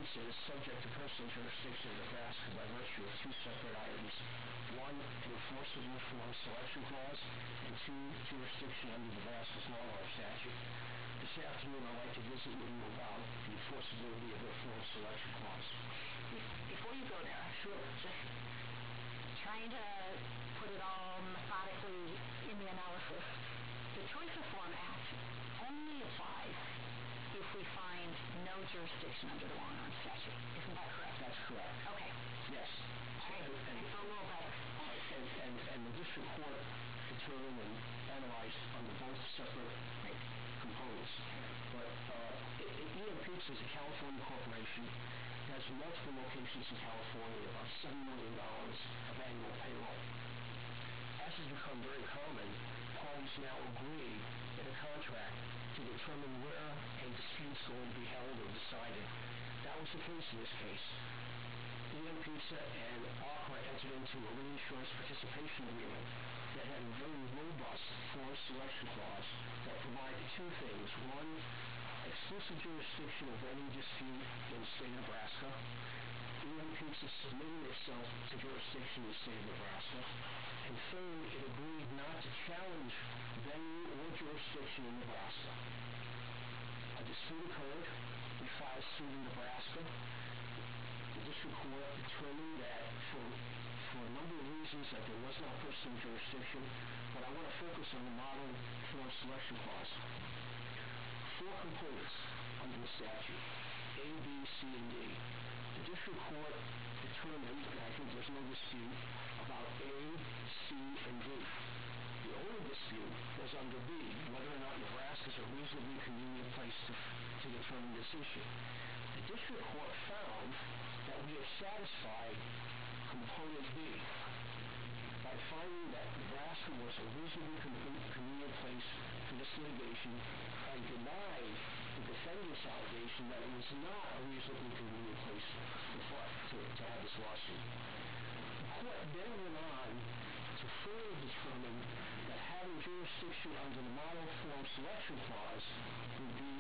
is subject to personal jurisdiction in Nebraska by virtue of two separate items. One, an enforceable form selection clause, and two, jurisdiction under Nebraska's long-arm statute. This afternoon, I'd like to visit with you about the enforceability of the form selection clause. Before you go there, Sure. just trying to put it all methodically in the analysis. The Choice of Form Act only applies if we find no jurisdiction under the long-arm statute. Isn't that correct? That's correct. Okay. Yes. All right. A little better. And the district court determined and analyzed under both separate components. But EM Pizza is a California corporation. It has multiple locations in California, about $7 million of annual payroll. As has become very common, parties now agree in a contract to determine where a dispute is going to be held or decided. That was the case in this case. EM Pizza and ARCRA entered into a reinsurance participation agreement that had a very robust form selection clause that provided two things. One, exclusive jurisdiction of any dispute in the state of Nebraska. EM Pizza submitted itself to jurisdiction in the state of Nebraska. And third, it agreed not to challenge venue or jurisdiction in Nebraska. A dispute occurred. We filed suit in Nebraska. The district court determined that for a number of reasons that there was not personal jurisdiction, but I want to focus on the model form selection clause. Four components under the statute, A, B, C, and D. The district court determined, and I think there's no dispute, about A, C, and D. The only dispute was under B, whether or not Nebraska is a reasonably convenient place to determine this issue. The district court found that we have satisfied component B by finding that Nebraska was a reasonably convenient place for this litigation and denied the defendant's allegation that it was not a reasonably convenient place to have this lawsuit. The court then went on to further determine that having jurisdiction under the model form selection clause would be,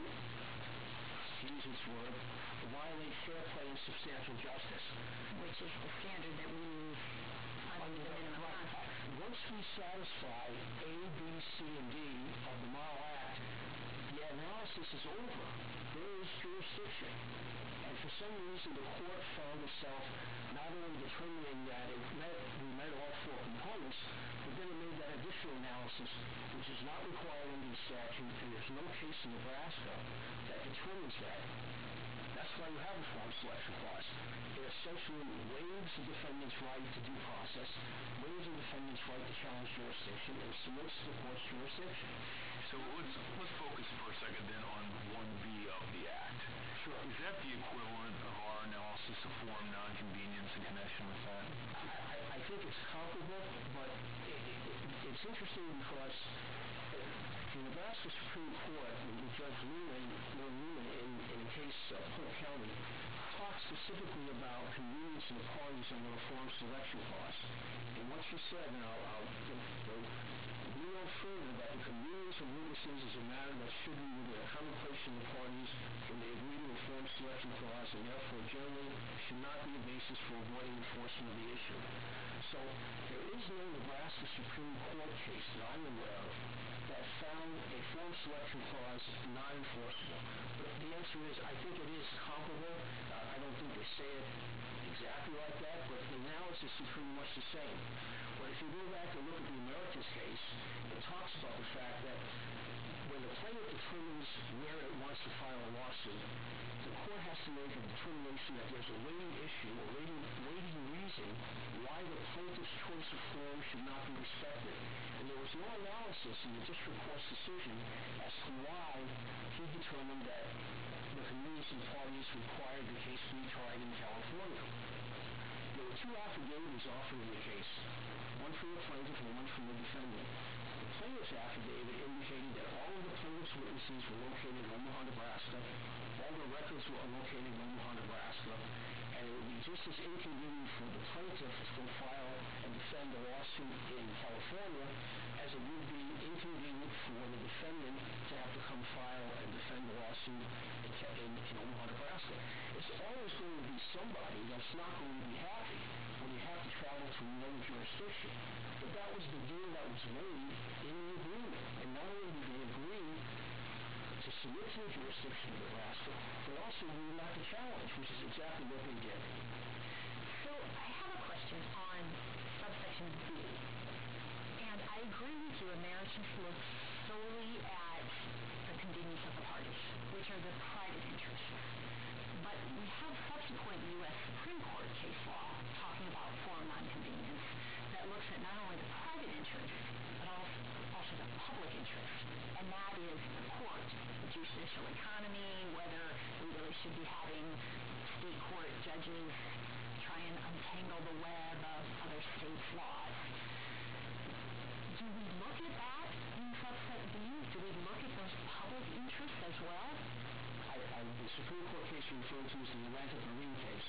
to use this word, violate fair play and substantial justice. Which is the standard that we use under the minimum contract. Once we satisfy A, B, C, and D of the Model Act, the analysis is over. There is jurisdiction. And for some reason, the court found itself not only determining that we met all four components, but then it made that additional analysis, which is not required under the statute, and there's no case in Nebraska that determines that. That's why you have a form selection clause. It essentially waives the defendant's right to due process, waives the defendant's right to challenge jurisdiction, and submits to the court's jurisdiction. So let's focus for a second then on 1B of the Act. Sure. Is that the equivalent of our analysis of form nonconvenience in connection with that? I think it's comparable, but it's interesting because the Nebraska Supreme Court, Judge Newman in the case of Polk County, talked specifically about convenience of the parties under a form selection clause. And what she said, and I'll we know further that the convenience of witnesses is a matter that should be within a contemplation of the parties when they agree to a form selection clause, and therefore generally should not be a basis for avoiding enforcement of the issue. So there is no Nebraska Supreme Court case that I'm aware of that found a form selection clause not enforceable. But the answer is, I think it is comparable. I don't think they say it exactly like that, but the analysis is pretty much the same. But if you go back and look at the Americas case, it talks about the fact that when the plaintiff determines where it wants to file a lawsuit, the court has to make a determination that there's a weighing issue, a weighing reason why the plaintiff's choice of form should not be respected. And there was no analysis in the district court's decision as to why he determined that the convenience of the parties required the case be tried in California. There were two affidavits offered in the case, one from the plaintiff and one from the defendant. The plaintiff's affidavit indicated that all of the plaintiff's witnesses were located in Omaha, Nebraska, all the records were located in Omaha, Nebraska, and it would be just as inconvenient for the plaintiff to file and defend the lawsuit in California as it would be inconvenient for the defendant to have to come file and defend the lawsuit in Omaha, Nebraska. It's always going was laid in the agreement. And not only did they agree to submit to the jurisdiction of Nebraska, but also agreed not to challenge, which is exactly what they did. So I have a question on subsection B. And I agree with you, a marriage must look solely at the convenience of the parties, which are the private interests. But we have subsequent U.S. Supreme Court case law talking about forum nonconvenience that looks at not only the private interest, but also the public interest. And that is the court, the judicial economy, whether we really should be having state court judges try and untangle the web of other states' laws. Do we look at that in subset B? Do we look at those public interests as well? The Supreme Court case you referred to is the Atlantic Marine case.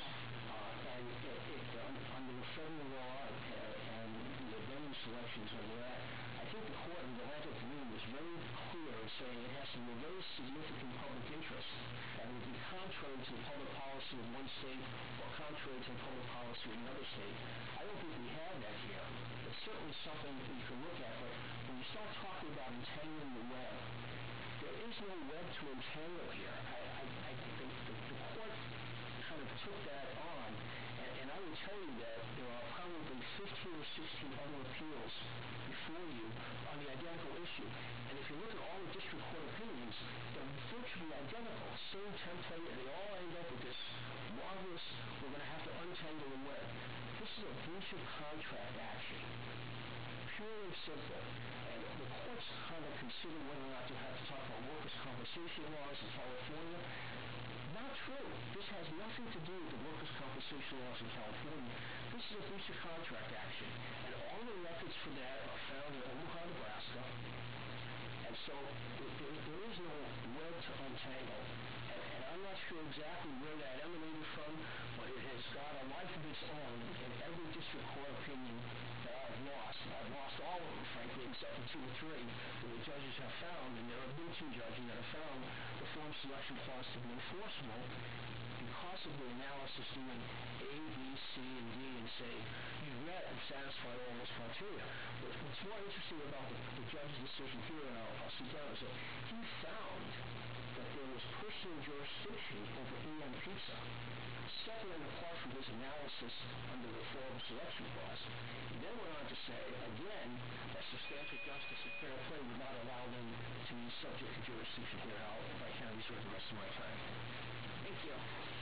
And under the federal law and the venue selections under that, I think the court in the Atlantic Marine was very clear in saying it has to be a very significant public interest that would be contrary to the public policy of one state or contrary to the public policy of another state. I don't think we have that here. It's certainly something that you can look at, but when you start talking about entangling the web, there is no web to entangle here. I think the court kind of took that on, and I would tell you that there are probably 15 or 16 other appeals before you on the identical issue. And if you look at all the district court opinions, they're virtually identical, same template, and they all end up with this marvelous, we're going to have to untangle the web. This is a breach of contract action. Pure and simple. And the courts kind of consider whether or not to have to talk about workers' compensation laws in California. Not true. This has nothing to do with the workers' compensation laws in California. This is a breach of contract action. And all the records for that are found in Omaha, Nebraska. And so there is no web to untangle. And I'm not sure exactly where that emanated from, but it has got a life of its own in every district court opinion that I've lost. I've lost all of them, frankly, except for 2 or 3 that the judges have found, and there have been 2 judges that have found the forum selection clause to be enforceable because of the analysis doing A, B, C, and D and say, you've met and satisfied all those criteria. But what's more interesting about the judge's decision here, and I'll sit down, is that he found that there was personal jurisdiction over EM Pizza, separate and apart from his analysis under the forum selection clause. He then went on to say, again, that substantial justice and fair play would not allow them to be subject to jurisdiction here. If I can, reserve the rest of my time. Thank you.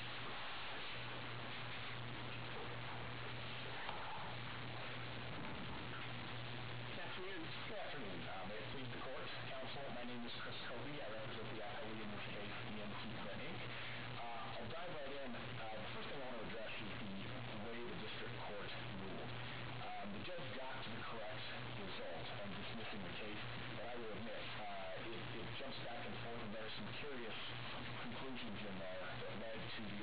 Good afternoon. May it please the court, counsel, my name is Chris Covey. I represent the appellee in this case, EM Pizza, Inc. I'll dive right in. The first thing I want to address is the way the district court ruled. The judge got to the correct result of dismissing the case, but I will admit, it jumps back and forth, and there are some curious conclusions in there that led to the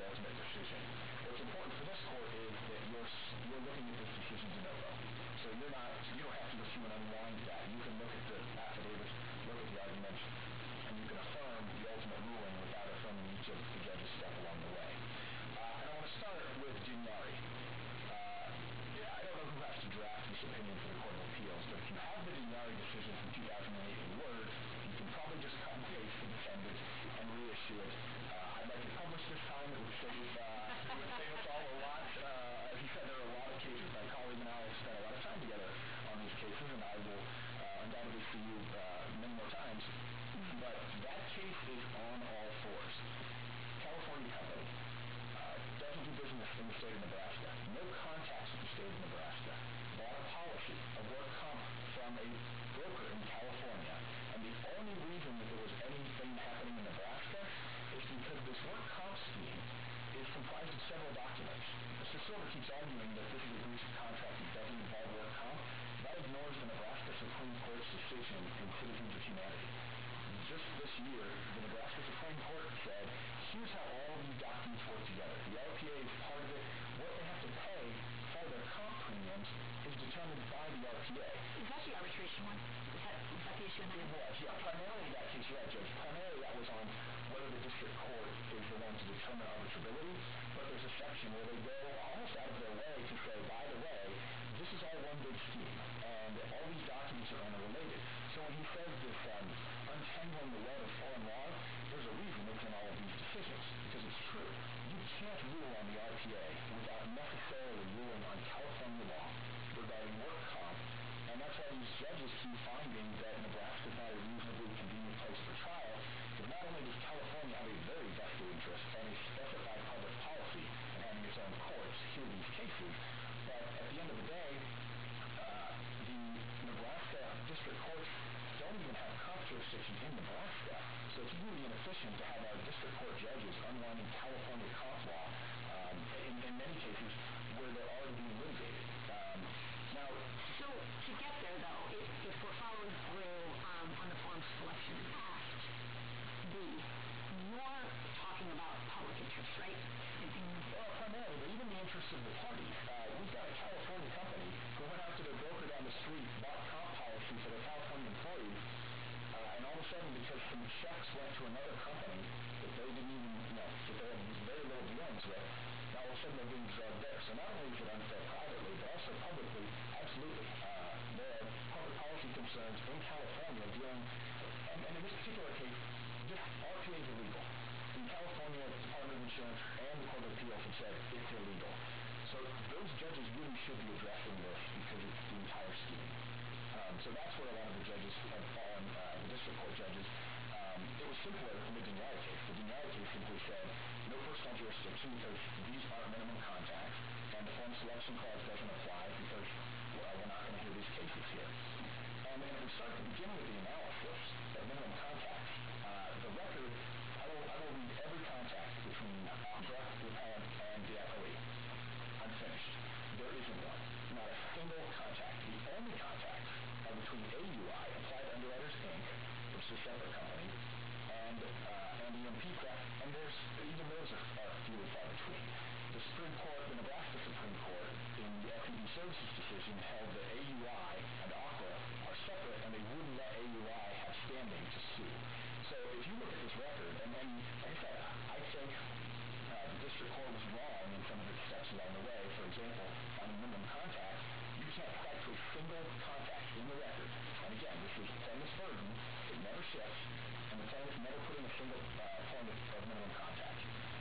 should be addressing this because it's the entire scheme. So that's where a lot of the judges have fallen, the district court judges. It was simpler in the Vignali case. The Vignali case simply said no personal jurisdiction because these aren't minimum contacts, and the form selection clause doesn't apply because we're not going to hear these cases here. And if we start at the beginning with the analysis of minimum contacts, the record, I will read every contact between Opera, Repellent, and the FOE. Unfinished. There isn't one. Not a single contact. The only contacts are between AUI, Applied Underwriters, Inc., which is a separate company, and EMP Craft, and even those are few and far between. The Supreme Court, the Nebraska Supreme Court, in the FED Services decision, held that AUI and Opera are separate, and they wouldn't let AUI have standing to sue. So if you look at this record, and then, like I said, I think the district court was wrong in some of its steps along the way. For example, on minimum contacts, you can't cite to a single contact in the record. And again, this is plaintiff's burden. It never shifts, and the plaintiff never put in a single point of minimum contact.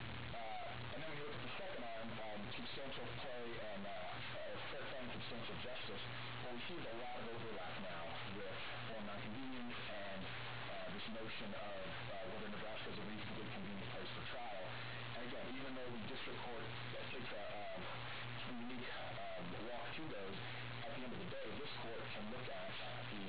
And then when you look at the second arm, substantial play and fair play and substantial justice, what we see is a lot of overlap now with form nonconvenience and this notion of whether Nebraska is a reasonably convenient place for trial. And again, even though the district court takes a unique walk through those, at the end of the day, this court can look at the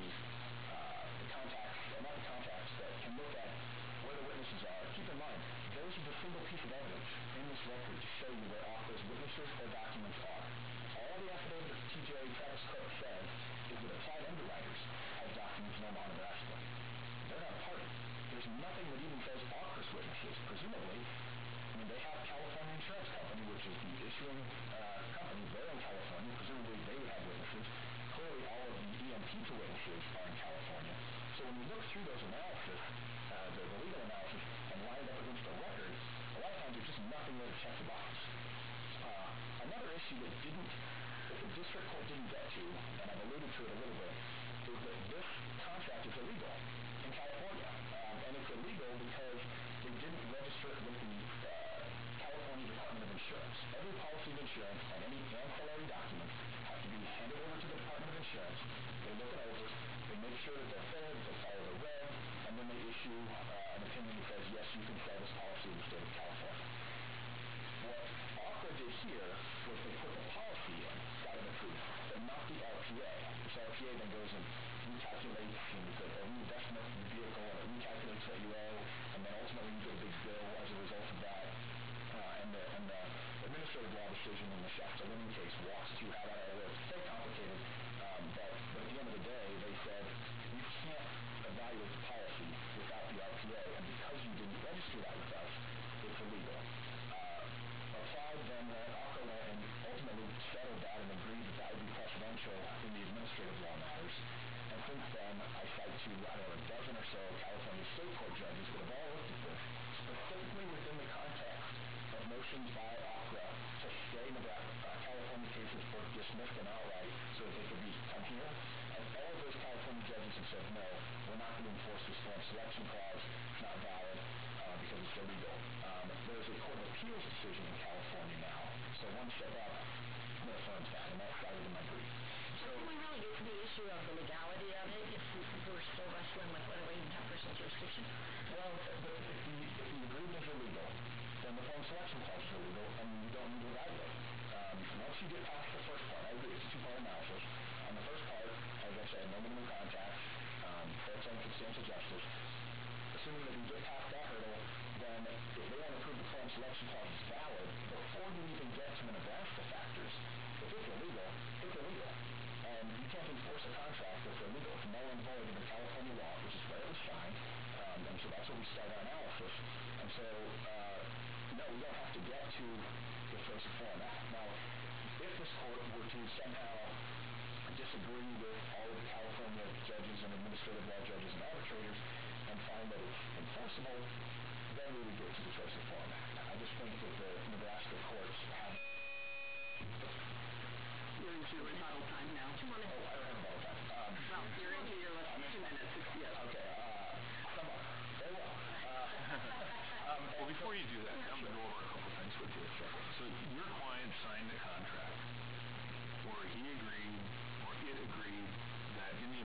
contacts, or not the contacts, but can look at where the witnesses are. Keep in mind, those are the single piece of evidence in this record to show you where Opera's witnesses or documents are. All the affidavit that TJ Travis Cook says is that Applied Underwriters have documents in Omaha, Nebraska. They're not a party. There's nothing that even says Opera's witnesses. Presumably, they have California Insurance Company, which is the issuing company. They're in California. Presumably, they would have witnesses. Clearly, all of the EMP witnesses are in California. So when you look through those analysis, the legal analysis, and line it up against the record, a lot of times there's just nothing there to check the box. Another issue that the district court didn't get to, and I've alluded to it a little bit, is that this contract is illegal in California. And it's illegal because they didn't register it with the California Department of Insurance. Every policy of insurance and any ancillary documents have to be handed over to the Department of Insurance. They look it over, they make sure that they're fair, they follow the reg, and then they issue an opinion that says, yes, you can sell this policy in the state of California. What Opera did here was they put the policy in, got it approved, but not the RPA. This RPA then goes and recalculates a reinvestment vehicle, and it recalculates what you owe, and then ultimately you get a big bill as a result of that. And the administrative law decision in the Shasta-Lemon case walks through how that all works. It's very complicated, but at the end of the day, they said you can't evaluate the policy without the RPA, and because you didn't register that with us, it's illegal. Applied then, Opera went and ultimately settled that and agreed that that would be precedential in the administrative law matters. And since then, I cite to, I don't know, a dozen or so California state court judges that have all looked at this, specifically within the context of motions by Opera to stay California cases or dismiss them outright so that they could come here. And all of those California judges have said, no, we're not going to enforce this form selection clause. It's not valid because it's illegal. There's a Court of Appeals decision in California now, so one step up that affirms that, and that's cited in my brief. So can we really get to the issue of the legality of it if we're still wrestling with whether we even have personal jurisdiction? Well, if the agreement is illegal, then the form selection clause is illegal, and you don't need to evaluate. Once you get past the first part, I agree, it's a two-part analysis. On the first part, as I said, no minimum contacts, fair play and substantial justice. Assuming that you get past that hurdle, then if they want to prove the form selection clause is valid, before you even get to the Nebraska factors, if it's illegal, it's illegal. And you can't enforce a contract that's illegal. It's null and void under California law, which is where it was signed. And so that's where we start our analysis. And so, no, we don't have to get to the Choice of Forum Act. Now, if this court were to somehow disagree with all of the California judges and administrative law judges and arbitrators and find that it's enforceable, then we would get to the Choice of Forum Act. I just think that the Nebraska courts have... You're into your rebuttal time now. 2 minutes. Oh, I don't have rebuttal time. Well, you're into your 2 minutes. Yes. Okay. Somewhat. Very well. Well, before you do that, I'm going to go over a couple things with you. So your client signed a contract for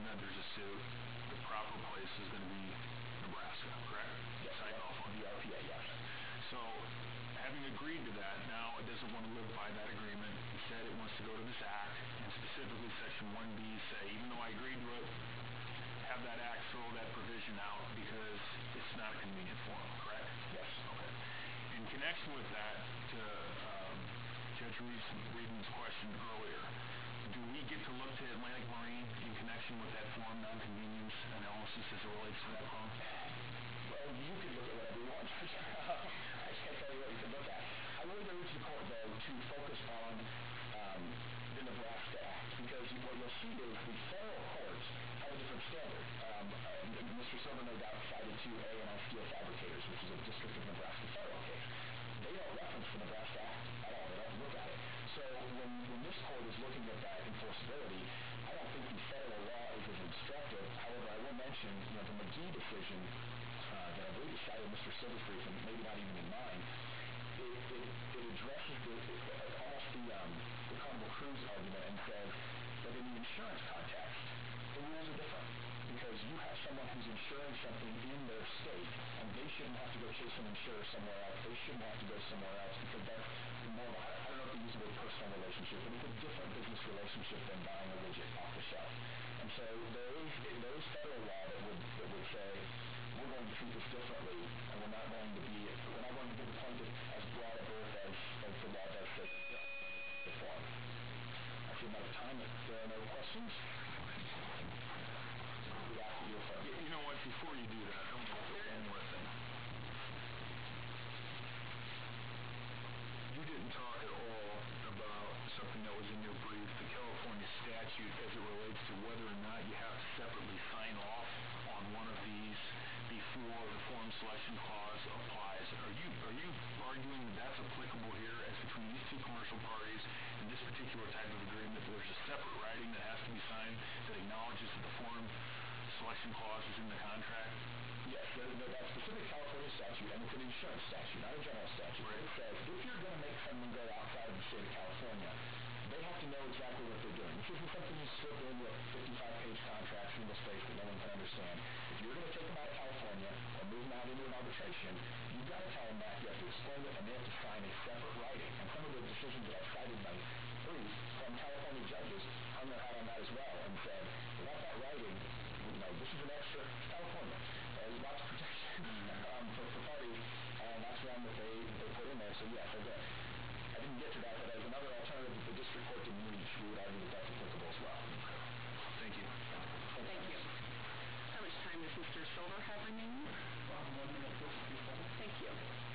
California, there's a suit, the proper place is going to be Nebraska, correct? Yes, Sign off on the RPA, yes. So, having agreed to that, now it doesn't want to live by that agreement. Instead, it wants to go to this act, and specifically Section 1B say, even though I agreed to it, have that act throw that provision out because it's not a convenient form, correct? Yes. Okay. In connection with that, to Judge Reedman's question earlier, do we get to look to Atlantic Marine in connection with that form nonconvenience analysis as it relates to that phone? Well, you can look at whatever you want. I can't tell you what you can look at. I would urge the court, though, to focus on the Nebraska Act, because what you'll see is the federal courts have a different standard. Mr. Silver, no doubt, cited to A&I Steel Fabricators, which is a District of Nebraska federal case. They don't reference the Nebraska Act at all. They don't look at it. So when this court is looking at that enforceability, I don't think the federal law is as instructive. However, I will mention, the McGee decision that I believe is cited in Mr. Silver's brief, and maybe not even in mine, it addresses almost the Carnival Cruise argument and says that in the insurance context, the rules are different. Because you have someone who's insuring something in their state, and they shouldn't have to go chase an insurer somewhere else. They shouldn't have to go somewhere else because that's more of a, I don't know if they use the word personal relationship, but it's a different business relationship than buying a widget off the shelf. And so there is federal law that would say we're going to treat this differently, and we're not going to give the plaintiff as broad a berth as the law does say the form. I see I'm out of time. If there are no questions. You know what, before you do that, I want to say one more thing. You didn't talk at all about something that was in your brief, the California statute, as it relates to whether or not you have to separately sign off on one of these before the form selection clause applies. Are you arguing that that's applicable here as between these two commercial parties and this particular type of agreement? There's a separate writing that has to be signed that acknowledges that the form selection clause is in the contract? Yes, that specific California statute, and it's an insurance statute, not a general statute. Right. It says if you're going to make someone go outside of the state of California, they have to know exactly what they're doing. This isn't something you slip in with 55-page contracts in this space that no one can understand. If you're going to take them out of California or move them out into an arbitration, you've got to tell them that. You have to explain it, and they have to sign a separate writing. And some of the decisions that I've cited in my brief from California judges hung their hat on that as well and said, without that writing, this is an extra California. There's lots of protection for parties, and that's one that they put in there. So yes, I didn't get to that, but as another alternative that the district court didn't reach, we would argue that that's applicable as well. Thank you. Thank you. How much time does Mr. Silver have remaining? 1 minute, 50. Thank you.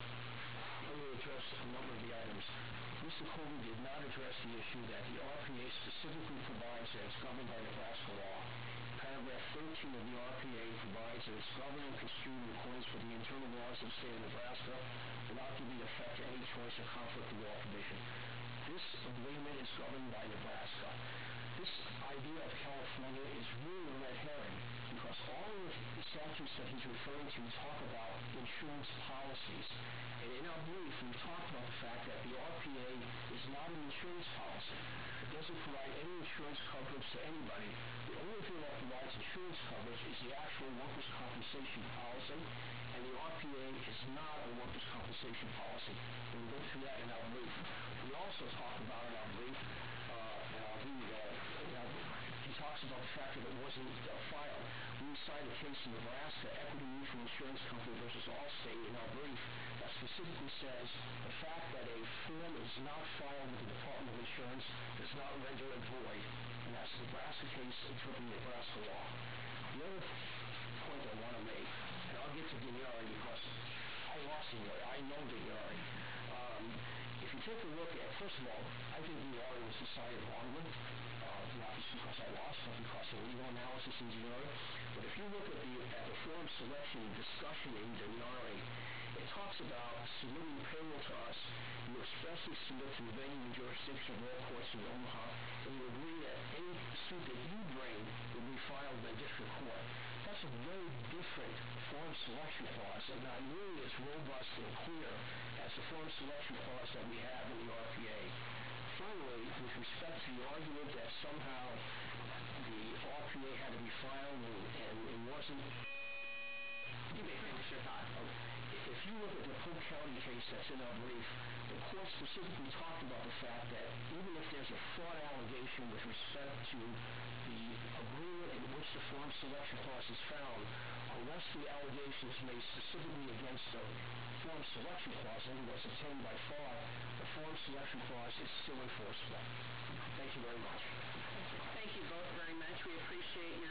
Let me address a number of the items. Mr. Colby did not address the issue that the RPA specifically provides that it's governed by Nebraska law. Paragraph 13 of the RPA provides that it's governed and construed in accordance with the internal laws of the state of Nebraska without giving effect to any choice or conflict of law provision. This agreement is governed by Nebraska. This idea of California is really a red herring because all of the statutes that he's referring to talk about insurance policies. And in our brief, we've talked about the fact that the RPA is not an insurance policy. It doesn't provide any insurance coverage to anybody. The only thing that provides insurance coverage is the actual workers' compensation policy, and the RPA is not a workers' compensation policy. We'll go through that in our brief. We also talk about in our brief, he talks about the fact that it wasn't filed. We cite a case in Nebraska, Equity Mutual Insurance Company versus Allstate in our brief, that specifically says the fact that a form is not filed with the Department of Insurance does not render it void. And that's the Nebraska case interpreting Nebraska law. The other point I want to make, and I'll get to Vignari because I lost Vignari. I know Vignari. If you take a look at, first of all, I think Vignari was decided wrongly. Not just because I lost, but because of legal analysis in Vignari. But if you look at the form selection discussion in Vignari, it talks about submitting payroll to us. You expressly submit to the venue and jurisdiction of all courts in Omaha, and you agree that any suit that you bring will be filed by district court. That's a very different form selection clause, and not nearly as robust and clear as the form selection clause that we have in the RPA. Finally, with respect to the argument that somehow the RPA had to be filed if you look at the Polk County case that's in our brief, the court specifically talked about the fact that even if there's a fraud allegation with respect to the agreement in which the form selection clause is found, unless the allegation is made specifically against the form selection clause and was obtained by fraud, the form selection clause is still enforceable. Thank you very much. Thank you both very much. We appreciate